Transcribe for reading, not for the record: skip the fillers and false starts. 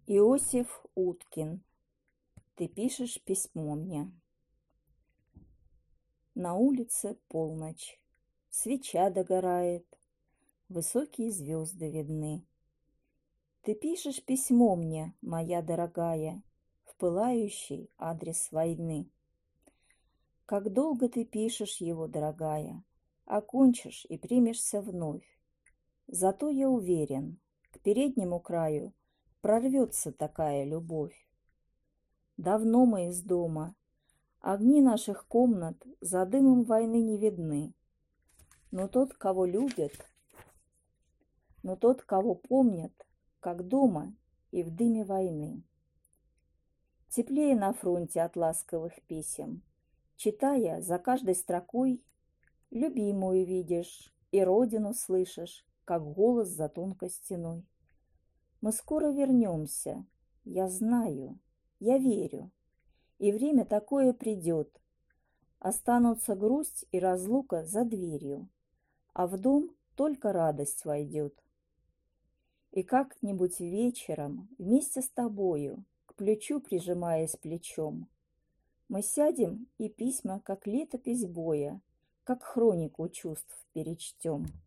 Иосиф Уткин. Ты пишешь письмо мне. На улице полночь, свеча догорает, высокие звезды видны. Ты пишешь письмо мне, моя дорогая, в пылающий адрес войны. Как долго ты пишешь его, дорогая, окончишь и примешься вновь. Зато я уверен, к переднему краю прорвется такая любовь. Давно мы из дома, огни наших комнат за дымом войны не видны. Но тот, кого любят, но тот, кого помнят, как дома и в дыме войны. Теплее на фронте от ласковых писем, читая за каждой строкой, любимую видишь и родину слышишь, как голос за тонкой стеной. Мы скоро вернемся, я знаю, я верю, и время такое придет. Останутся грусть и разлука за дверью, а в дом только радость войдет. И как-нибудь вечером вместе с тобою, к плечу прижимаясь плечом, мы сядем и письма, как летопись боя, как хронику чувств перечтем.